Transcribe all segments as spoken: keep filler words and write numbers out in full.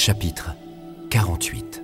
Chapitre quarante-huit.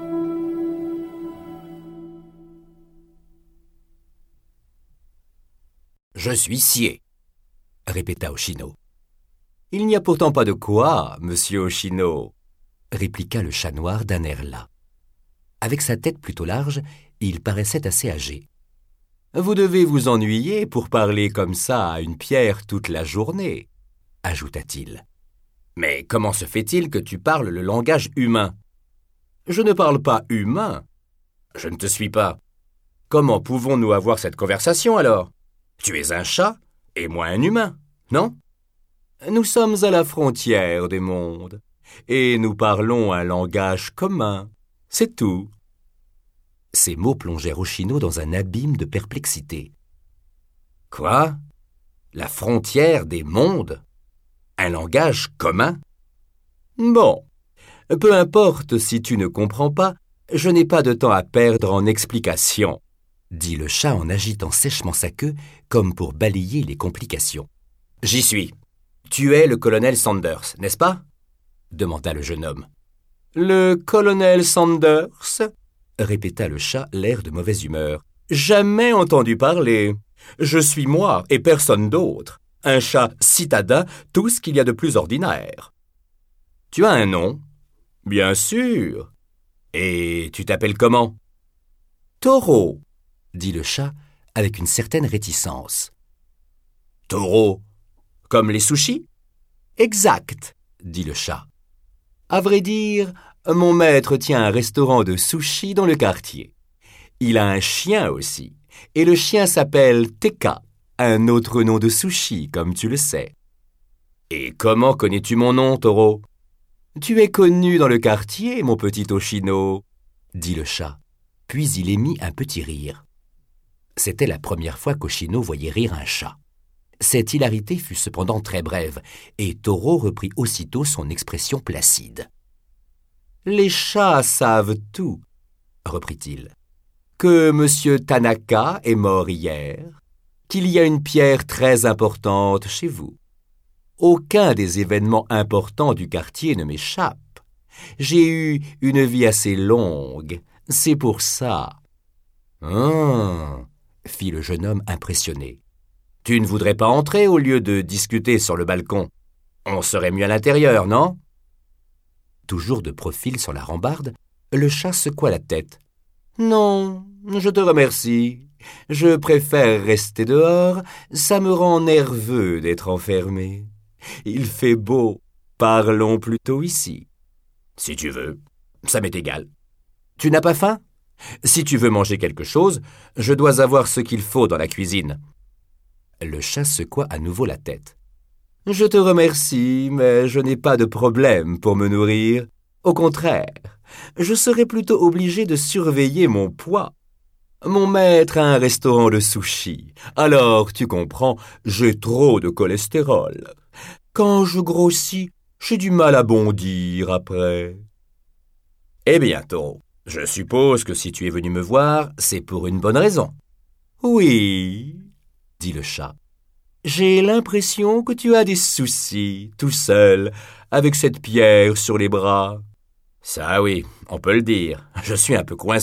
Je suis scié, répéta Oshino. Il n'y a pourtant pas de quoi, monsieur Oshino, répliqua le chat noir d'un air las. Avec sa tête plutôt large, il paraissait assez âgé. Vous devez vous ennuyer pour parler comme ça à une pierre toute la journée, ajouta-t-il. Mais comment se fait-il que tu parles le langage humain? Je ne parle pas humain. Je ne te suis pas. Comment pouvons-nous avoir cette conversation alors? Tu es un chat et moi un humain, non? Nous sommes à la frontière des mondes et nous parlons un langage commun. C'est tout. Ces mots plongèrent Oshino dans un abîme de perplexité. Quoi? La frontière des mondes? Un langage commun? Bon, peu importe si tu ne comprends pas, je n'ai pas de temps à perdre en explications, dit le chat en agitant sèchement sa queue comme pour balayer les complications. J'y suis. Tu es le colonel Sanders, n'est-ce pas? Demanda le jeune homme. Le colonel Sanders? Répéta le chat, l'air de mauvaise humeur. Jamais entendu parler. Je suis moi et personne d'autre. Un chat citadin, tout ce qu'il y a de plus ordinaire. Tu as un nom? Bien sûr. Et tu t'appelles comment? Taureau, dit le chat avec une certaine réticence. Taureau, comme les sushis? Exact, dit le chat. À vrai dire, mon maître tient un restaurant de sushis dans le quartier. Il a un chien aussi, et le chien s'appelle Teka, un autre nom de sushi, comme tu le sais. Et comment connais-tu mon nom, Taureau? Tu es connu dans le quartier, mon petit Oshino, dit le chat. Puis il émit un petit rire. C'était la première fois qu'Oshino voyait rire un chat. Cette hilarité fut cependant très brève, et Taureau reprit aussitôt son expression placide. « Les chats savent tout, » reprit-il. « Que M. Tanaka est mort hier, qu'il y a une pierre très importante chez vous. Aucun des événements importants du quartier ne m'échappe. J'ai eu une vie assez longue, c'est pour ça. »« Hum, » fit le jeune homme impressionné. « Tu ne voudrais pas entrer au lieu de discuter sur le balcon? On serait mieux à l'intérieur, non ?» Toujours de profil sur la rambarde, le chat secoua la tête. « Non, je te remercie. Je préfère rester dehors, ça me rend nerveux d'être enfermé. Il fait beau, parlons plutôt ici. »« Si tu veux, ça m'est égal. Tu n'as pas faim? Si tu veux manger quelque chose, je dois avoir ce qu'il faut dans la cuisine. » Le chat secoua à nouveau la tête. « Je te remercie, mais je n'ai pas de problème pour me nourrir. Au contraire, je serais plutôt obligé de surveiller mon poids. Mon maître a un restaurant de sushis. Alors, tu comprends, j'ai trop de cholestérol. Quand je grossis, j'ai du mal à bondir après. » « Eh bien, Taureau, je suppose que si tu es venu me voir, c'est pour une bonne raison. »« Oui, » dit le chat. « J'ai l'impression que tu as des soucis, tout seul, avec cette pierre sur les bras. »« Ça oui, on peut le dire, je suis un peu coincé. »«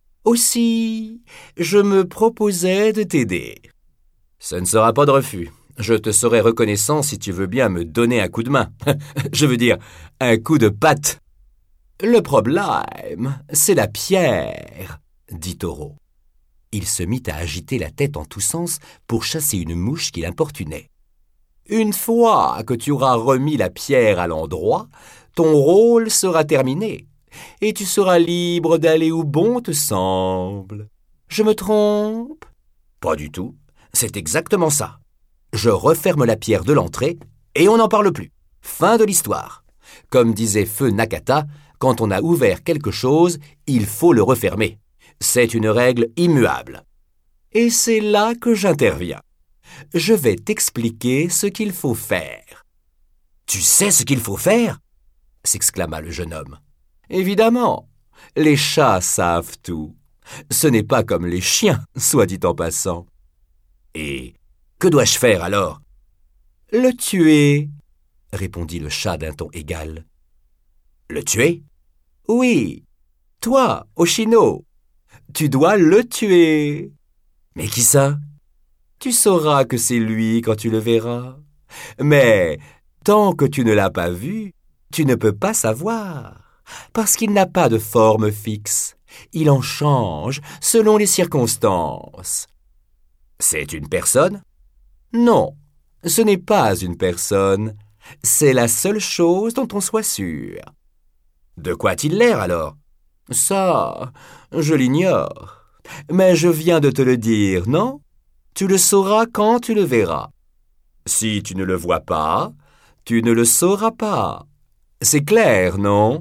Aussi, je me proposais de t'aider. »« Ce ne sera pas de refus. Je te serai reconnaissant si tu veux bien me donner un coup de main. Je veux dire, un coup de patte. »« Le problème, c'est la pierre, » dit Taureau. Il se mit à agiter la tête en tous sens pour chasser une mouche qui l'importunait. « Une fois que tu auras remis la pierre à l'endroit, ton rôle sera terminé, et tu seras libre d'aller où bon te semble. Je me trompe? » « Pas du tout, c'est exactement ça. Je referme la pierre de l'entrée, et on n'en parle plus. Fin de l'histoire. Comme disait Feu Nakata, quand on a ouvert quelque chose, il faut le refermer. C'est une règle immuable. Et c'est là que j'interviens. Je vais t'expliquer ce qu'il faut faire. »« Tu sais ce qu'il faut faire ?» s'exclama le jeune homme. « Évidemment, les chats savent tout. Ce n'est pas comme les chiens, soit dit en passant. »« Et que dois-je faire alors ?»« Le tuer, » répondit le chat d'un ton égal. Le tuer? Oui, toi, Oshino. Tu dois le tuer. Mais qui ça? Tu sauras que c'est lui quand tu le verras. Mais tant que tu ne l'as pas vu, tu ne peux pas savoir, parce qu'il n'a pas de forme fixe. Il en change selon les circonstances. C'est une personne? Non, ce n'est pas une personne. C'est la seule chose dont on soit sûr. De quoi a-t-il l'air alors? Ça, je l'ignore. Mais je viens de te le dire, non? Tu le sauras quand tu le verras. Si tu ne le vois pas, tu ne le sauras pas. C'est clair, non?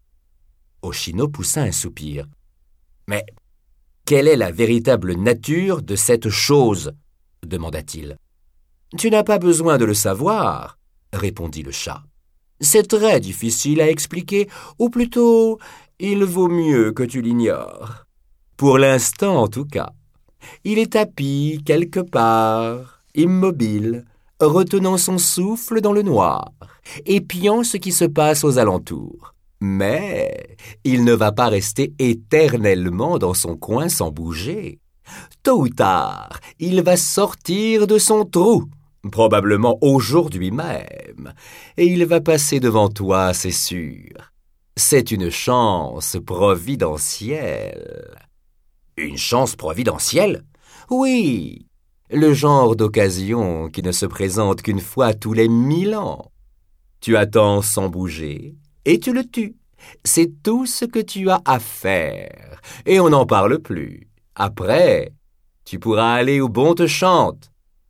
Oshino poussa un soupir. Mais quelle est la véritable nature de cette chose? Demanda-t-il. Tu n'as pas besoin de le savoir, répondit le chat. C'est très difficile à expliquer, ou plutôt, il vaut mieux que tu l'ignores. Pour l'instant, en tout cas. Il est tapi quelque part, immobile, retenant son souffle dans le noir, épiant ce qui se passe aux alentours. Mais il ne va pas rester éternellement dans son coin sans bouger. Tôt ou tard, il va sortir de son trou, probablement aujourd'hui même, et il va passer devant toi, c'est sûr. C'est une chance providentielle. Une chance providentielle? Oui, le genre d'occasion qui ne se présente qu'une fois tous les mille ans. Tu attends sans bouger et tu le tues. C'est tout ce que tu as à faire, et on n'en parle plus. Après, tu pourras aller où bon te chante.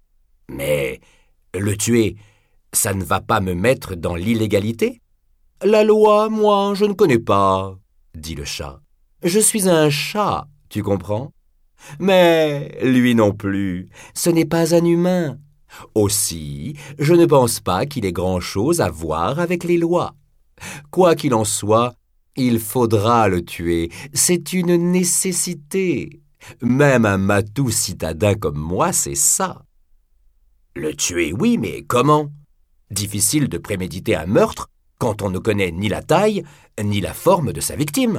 Mais le tuer, ça ne va pas me mettre dans l'illégalité? La loi, moi, je ne connais pas, dit le chat. Je suis un chat, tu comprends? Mais lui non plus, ce n'est pas un humain. Aussi, je ne pense pas qu'il ait grand-chose à voir avec les lois. Quoi qu'il en soit, il faudra le tuer. C'est une nécessité. Même un matou citadin comme moi, c'est ça. Le tuer, oui, mais comment? Difficile de préméditer un meurtre quand on ne connaît ni la taille, ni la forme de sa victime.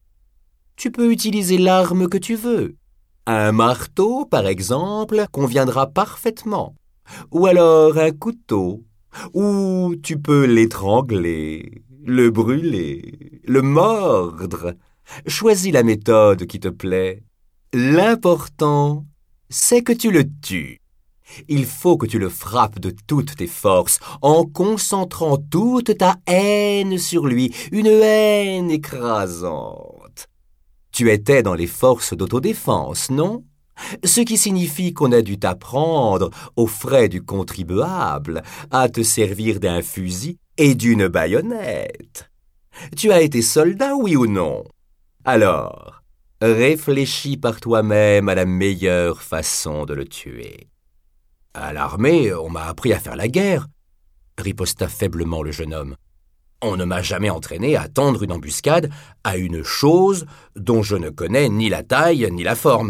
Tu peux utiliser l'arme que tu veux. Un marteau, par exemple, conviendra parfaitement. Ou alors un couteau. Ou tu peux l'étrangler, le brûler, le mordre. Choisis la méthode qui te plaît. L'important, c'est que tu le tues. Il faut que tu le frappes de toutes tes forces, en concentrant toute ta haine sur lui, une haine écrasante. Tu étais dans les forces d'autodéfense, non? Ce qui signifie qu'on a dû t'apprendre, aux frais du contribuable, à te servir d'un fusil et d'une baïonnette. Tu as été soldat, oui ou non? Alors, réfléchis par toi-même à la meilleure façon de le tuer. À l'armée, on m'a appris à faire la guerre, riposta faiblement le jeune homme. On ne m'a jamais entraîné à tendre une embuscade à une chose dont je ne connais ni la taille ni la forme.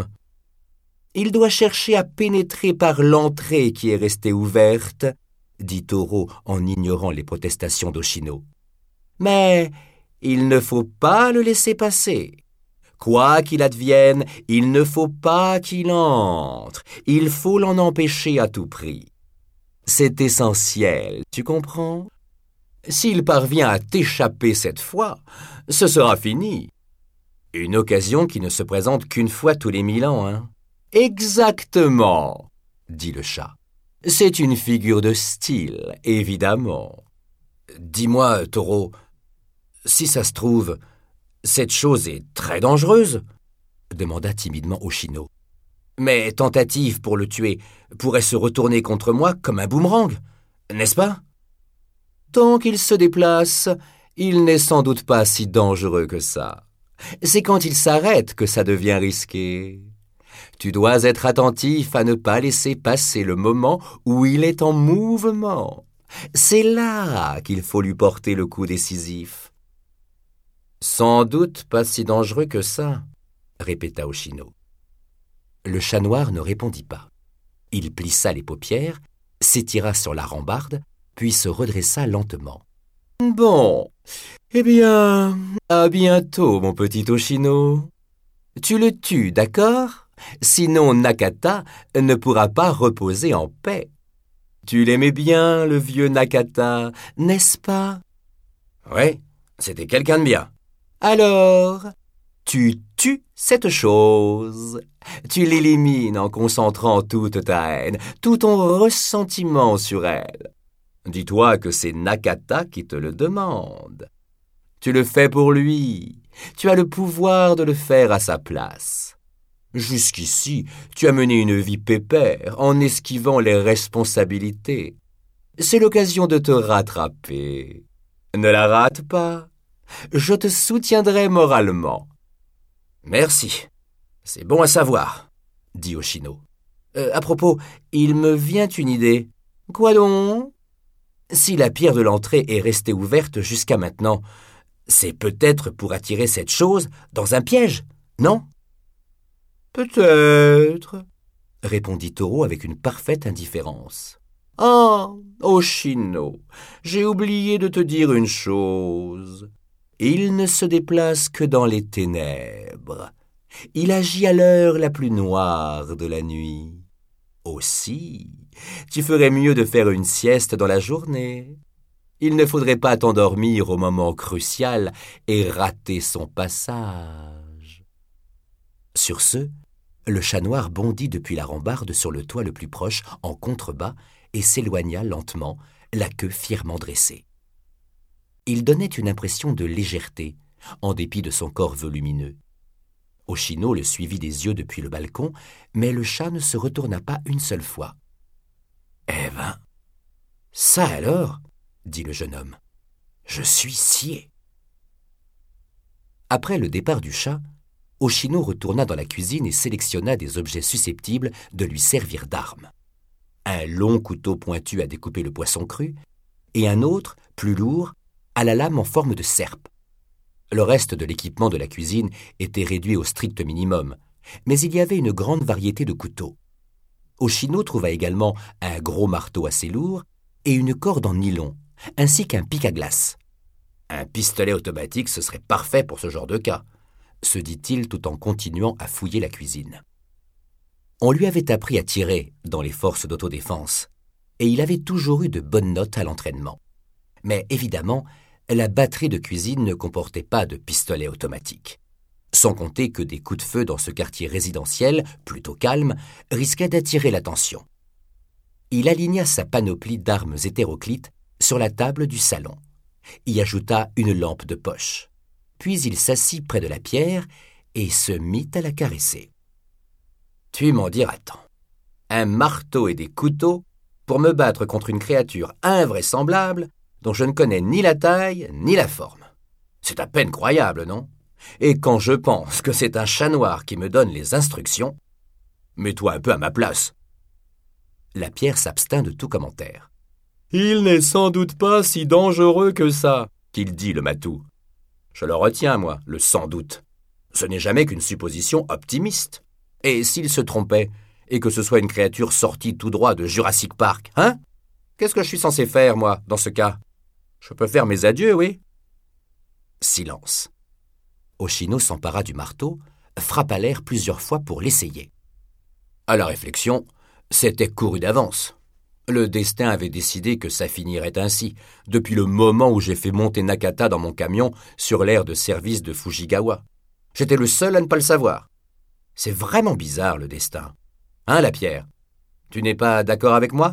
Il doit chercher à pénétrer par l'entrée qui est restée ouverte, dit Toro en ignorant les protestations d'Oshino. Mais il ne faut pas le laisser passer. Quoi qu'il advienne, il ne faut pas qu'il entre. Il faut l'en empêcher à tout prix. C'est essentiel, tu comprends? S'il parvient à t'échapper cette fois, ce sera fini. Une occasion qui ne se présente qu'une fois tous les mille ans, hein? Exactement, dit le chat. C'est une figure de style, évidemment. Dis-moi, Toro, si ça se trouve, cette chose est très dangereuse, demanda timidement Oshino. Mes tentatives pour le tuer pourraient se retourner contre moi comme un boomerang, n'est-ce pas? Tant qu'il se déplace, il n'est sans doute pas si dangereux que ça. C'est quand il s'arrête que ça devient risqué. Tu dois être attentif à ne pas laisser passer le moment où il est en mouvement. C'est là qu'il faut lui porter le coup décisif. Sans doute pas si dangereux que ça, répéta Oshino. Le chat noir ne répondit pas. Il plissa les paupières, s'étira sur la rambarde, puis se redressa lentement. Bon, eh bien, à bientôt, mon petit Oshino. Tu le tues, d'accord? Sinon Nakata ne pourra pas reposer en paix. Tu l'aimais bien, le vieux Nakata, n'est-ce pas? Oui, c'était quelqu'un de bien. Alors, tu tues cette chose. Tu l'élimines en concentrant toute ta haine, tout ton ressentiment sur elle. Dis-toi que c'est Nakata qui te le demande. Tu le fais pour lui. Tu as le pouvoir de le faire à sa place. Jusqu'ici, tu as mené une vie pépère en esquivant les responsabilités. C'est l'occasion de te rattraper. Ne la rate pas. Je te soutiendrai moralement. Merci. C'est bon à savoir, dit Oshino. Euh, à propos, il me vient une idée. Quoi donc? Si la pierre de l'entrée est restée ouverte jusqu'à maintenant, c'est peut-être pour attirer cette chose dans un piège, non? Peut-être, répondit Toro avec une parfaite indifférence. Ah, Oshino, j'ai oublié de te dire une chose. Il ne se déplace que dans les ténèbres. Il agit à l'heure la plus noire de la nuit. Aussi, tu ferais mieux de faire une sieste dans la journée. Il ne faudrait pas t'endormir au moment crucial et rater son passage. Sur ce, le chat noir bondit depuis la rambarde sur le toit le plus proche en contrebas et s'éloigna lentement, la queue fièrement dressée. Il donnait une impression de légèreté, en dépit de son corps volumineux. Oshino le suivit des yeux depuis le balcon, mais le chat ne se retourna pas une seule fois. « Eh ben, ça alors ?» dit le jeune homme. « Je suis scié. » Après le départ du chat, Oshino retourna dans la cuisine et sélectionna des objets susceptibles de lui servir d'arme. Un long couteau pointu à découper le poisson cru, et un autre, plus lourd, à la lame en forme de serpe. Le reste de l'équipement de la cuisine était réduit au strict minimum, mais il y avait une grande variété de couteaux. Oshino trouva également un gros marteau assez lourd et une corde en nylon, ainsi qu'un pic à glace. Un pistolet automatique, ce serait parfait pour ce genre de cas, se dit-il tout en continuant à fouiller la cuisine. On lui avait appris à tirer dans les forces d'autodéfense, et il avait toujours eu de bonnes notes à l'entraînement. Mais évidemment, la batterie de cuisine ne comportait pas de pistolet automatique. Sans compter que des coups de feu dans ce quartier résidentiel, plutôt calme, risquaient d'attirer l'attention. Il aligna sa panoplie d'armes hétéroclites sur la table du salon, y ajouta une lampe de poche. Puis il s'assit près de la pierre et se mit à la caresser. « Tu m'en diras tant. Un marteau et des couteaux pour me battre contre une créature invraisemblable dont je ne connais ni la taille ni la forme. C'est à peine croyable, non? Et quand je pense que c'est un chat noir qui me donne les instructions, mets-toi un peu à ma place. » La pierre s'abstint de tout commentaire. « Il n'est sans doute pas si dangereux que ça, qu'il dit le matou. Je le retiens, moi, le sans doute. Ce n'est jamais qu'une supposition optimiste. Et s'il se trompait, et que ce soit une créature sortie tout droit de Jurassic Park, hein? Qu'est-ce que je suis censé faire, moi, dans ce cas? Je peux faire mes adieux, oui? » Silence. Oshino s'empara du marteau, frappa l'air plusieurs fois pour l'essayer. À la réflexion, c'était couru d'avance. Le destin avait décidé que ça finirait ainsi, depuis le moment où j'ai fait monter Nakata dans mon camion sur l'aire de service de Fujigawa. J'étais le seul à ne pas le savoir. C'est vraiment bizarre, le destin. Hein, la pierre? Tu n'es pas d'accord avec moi?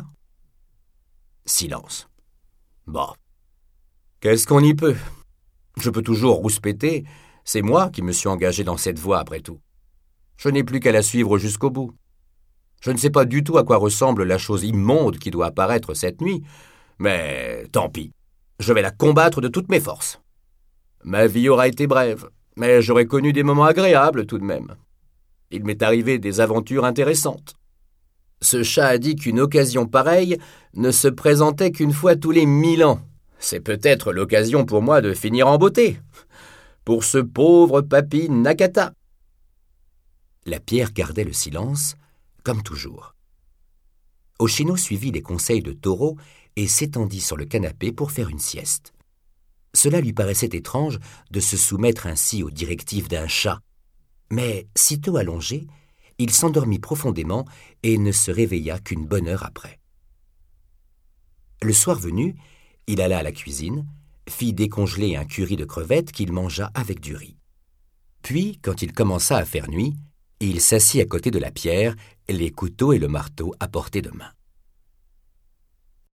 Silence. Bon. Qu'est-ce qu'on y peut? Je peux toujours rouspéter. C'est moi qui me suis engagé dans cette voie, après tout. Je n'ai plus qu'à la suivre jusqu'au bout. Je ne sais pas du tout à quoi ressemble la chose immonde qui doit apparaître cette nuit, mais tant pis. Je vais la combattre de toutes mes forces. Ma vie aura été brève, mais j'aurai connu des moments agréables tout de même. Il m'est arrivé des aventures intéressantes. Ce chat a dit qu'une occasion pareille ne se présentait qu'une fois tous les mille ans. C'est peut-être l'occasion pour moi de finir en beauté. Pour ce pauvre papy Nakata. La pierre gardait le silence, comme toujours. Oshino suivit les conseils de Toro et s'étendit sur le canapé pour faire une sieste. Cela lui paraissait étrange de se soumettre ainsi aux directives d'un chat, mais sitôt allongé, il s'endormit profondément et ne se réveilla qu'une bonne heure après. Le soir venu, il alla à la cuisine, fit décongeler un curry de crevettes qu'il mangea avec du riz. Puis, quand il commença à faire nuit, il s'assit à côté de la pierre, les couteaux et le marteau à portée de main.